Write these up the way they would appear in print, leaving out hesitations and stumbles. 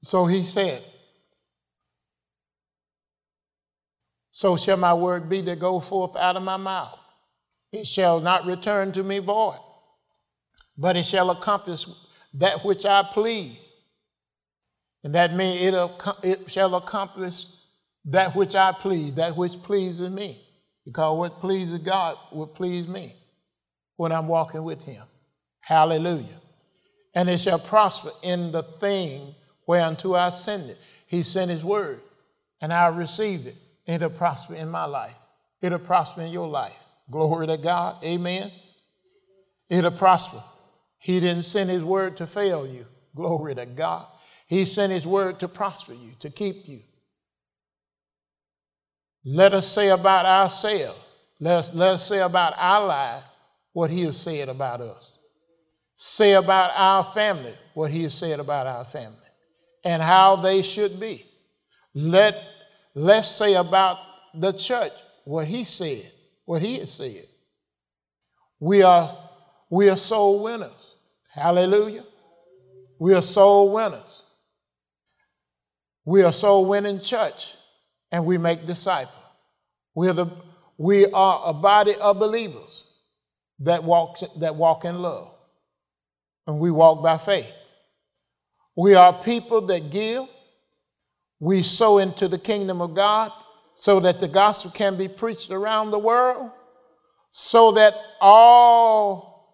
So he said, so shall my word be that go forth out of my mouth. It shall not return to me void, but it shall accomplish that which I please. And that means it shall accomplish that which I please, that which pleases me. Because what pleases God will please me when I'm walking with him. Hallelujah. And it shall prosper in the thing whereunto I send it. He sent his word, and I received it. It'll prosper in my life. It'll prosper in your life. Glory to God. Amen. It'll prosper. He didn't send his word to fail you. Glory to God. He sent his word to prosper you, to keep you. Let us say about ourselves, let us say about our life what he has said about us. Say about our family what he has said about our family and how they should be. Let's say about the church what he said, what he has said. We are soul winners. Hallelujah. We are soul winners. We are soul winning church, and we make disciples. We are a body of believers that walk in love, and we walk by faith. We are people that give. We sow into the kingdom of God so that the gospel can be preached around the world, so that all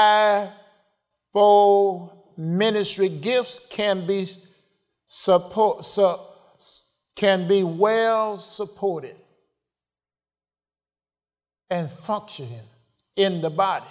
fivefold ministry gifts can be well supported and functioning in the body,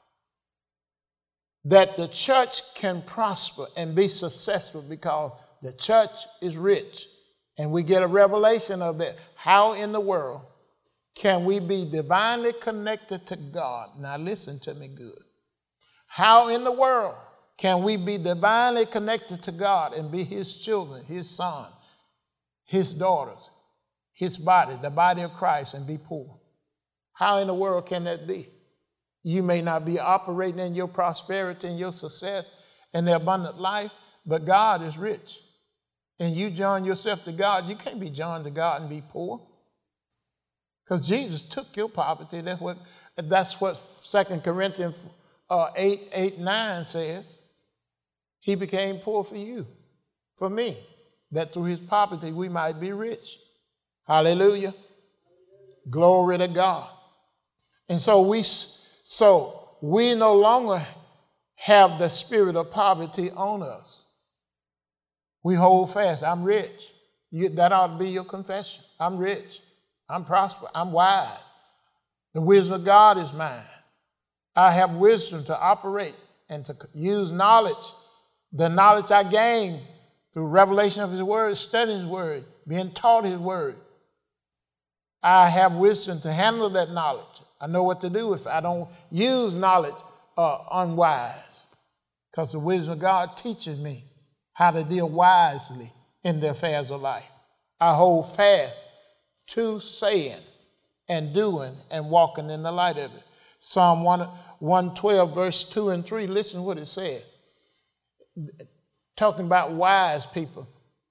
that the church can prosper and be successful because the church is rich. And we get a revelation of that. How in the world can we be divinely connected to God? Now listen to me good. How in the world can we be divinely connected to God and be his children, his sons, his daughters, his body, the body of Christ, and be poor? How in the world can that be? You may not be operating in your prosperity and your success and the abundant life, but God is rich. And you join yourself to God, you can't be joined to God and be poor. Because Jesus took your poverty. That's what 2 Corinthians 8:9 says. He became poor for you, for me, that through his poverty we might be rich. Hallelujah. Glory to God. And so we no longer have the spirit of poverty on us. We hold fast. I'm rich. That ought to be your confession. I'm rich. I'm prosperous. I'm wise. The wisdom of God is mine. I have wisdom to operate and to use knowledge. The knowledge I gain through revelation of his word, studying his word, being taught his word. I have wisdom to handle that knowledge. I know what to do if I don't use knowledge unwise. Because the wisdom of God teaches me how to deal wisely in the affairs of life. I hold fast to saying and doing and walking in the light of it. Psalm 112, verse 2 and 3, listen what it said. Talking about wise people.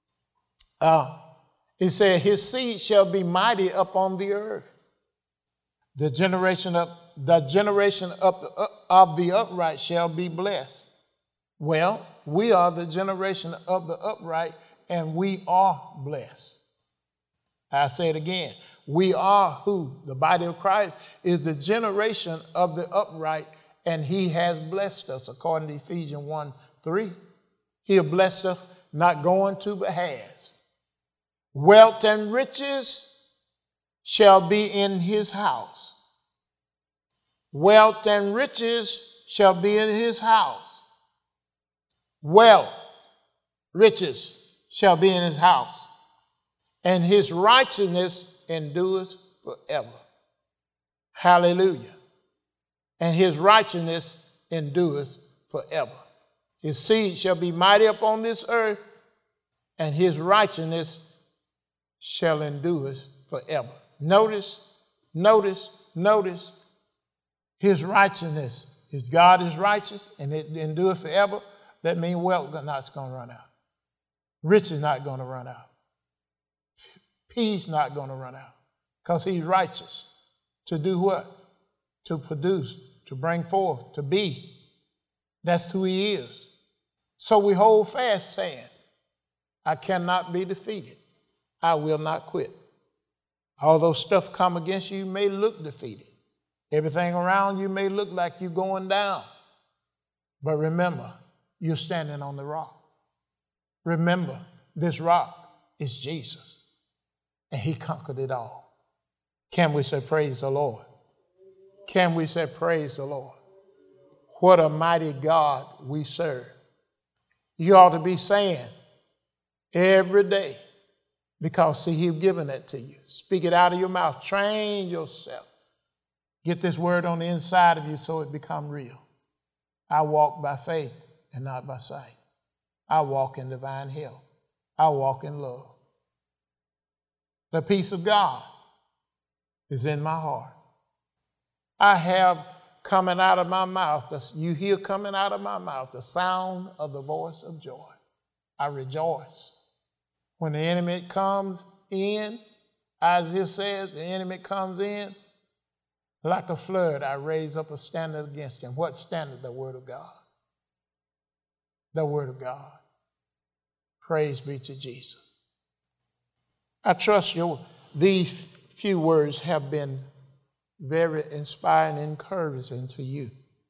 It said, his seed shall be mighty upon the earth. The generation of the upright shall be blessed. Well, we are the generation of the upright, and we are blessed. I say it again. We are who? The body of Christ is the generation of the upright, and he has blessed us, according to Ephesians 1:3. He has blessed us, not going to, but has. Wealth and riches shall be in his house. Wealth and riches shall be in his house. Wealth, riches shall be in his house, and his righteousness endures forever. Hallelujah. And his righteousness endures forever. His seed shall be mighty upon this earth, and his righteousness shall endure forever. Notice, his righteousness. His God is righteous, and it endures forever. That means wealth not going to run out. Rich is not going to run out. Peace not going to run out because he's righteous. To do what? To produce, to bring forth, to be. That's who he is. So we hold fast saying, I cannot be defeated. I will not quit. Although stuff come against you, you may look defeated. Everything around you may look like you're going down. But remember, you're standing on the rock. Remember, this rock is Jesus. And he conquered it all. Can we say praise the Lord? Can we say praise the Lord? What a mighty God we serve. You ought to be saying every day, because see, he's given that to you. Speak it out of your mouth. Train yourself. Get this word on the inside of you so it become real. I walk by faith and not by sight. I walk in divine health. I walk in love. The peace of God is in my heart. I have coming out of my mouth, you hear coming out of my mouth, the sound of the voice of joy. I rejoice. When the enemy comes in, Isaiah says, the enemy comes in, like a flood, I raise up a standard against him. What standard? The word of God. The word of God. Praise be to Jesus. I trust these few words have been very inspiring and encouraging to you.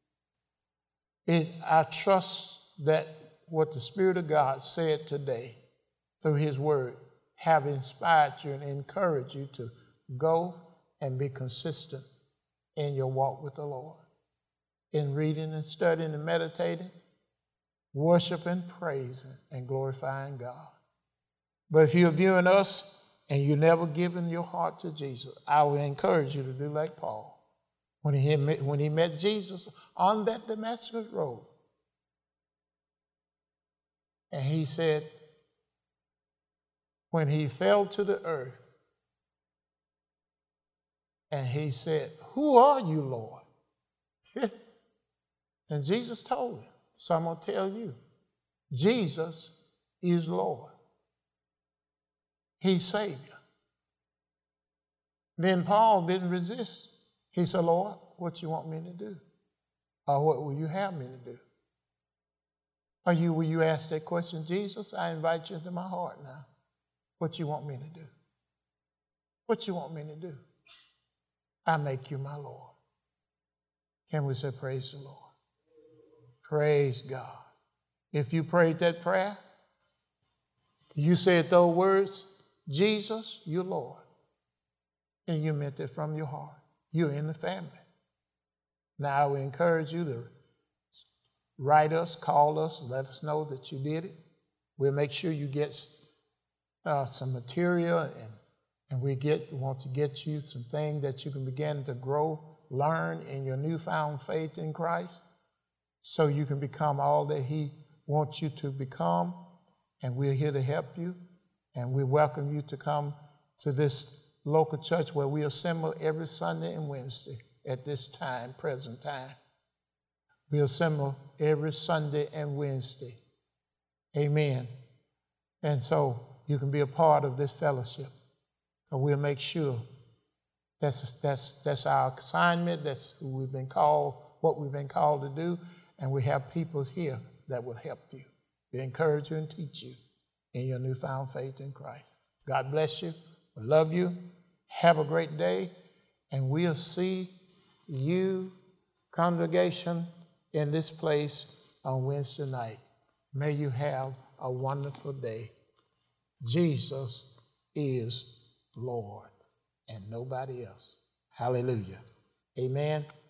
I trust that what the Spirit of God said today through his word have inspired you and encouraged you to go and be consistent in your walk with the Lord, in reading and studying and meditating, worshiping, praising, and glorifying God. But if you're viewing us and you've never given your heart to Jesus, I will encourage you to do like Paul. When he met Jesus on that Damascus road, and he said, when he fell to the earth, and he said, who are you, Lord? And Jesus told him, so I'm going to tell you, Jesus is Lord. He's Savior. Then Paul didn't resist. He said, Lord, what you want me to do? Or what will you have me to do? Will you ask that question, Jesus? I invite you into my heart now. What you want me to do? What you want me to do? I make you my Lord. Can we say praise the Lord? Praise God. If you prayed that prayer, you said those words, Jesus, you're Lord, and you meant it from your heart. You're in the family. Now I will encourage you to write us, call us, let us know that you did it. We'll make sure you get some material, and we want to get you some things that you can begin to grow, learn in your newfound faith in Christ, so you can become all that he wants you to become. And we're here to help you, and we welcome you to come to this local church where we assemble every Sunday and Wednesday at this time, present time. We assemble every Sunday and Wednesday. Amen. And so you can be a part of this fellowship. And we'll make sure that's our assignment. That's who we've been called, what we've been called to do. And we have people here that will help you. They encourage you and teach you in your newfound faith in Christ. God bless you. I love you. Have a great day. And we'll see you, congregation, in this place on Wednesday night. May you have a wonderful day. Jesus is Lord and nobody else. Hallelujah. Amen.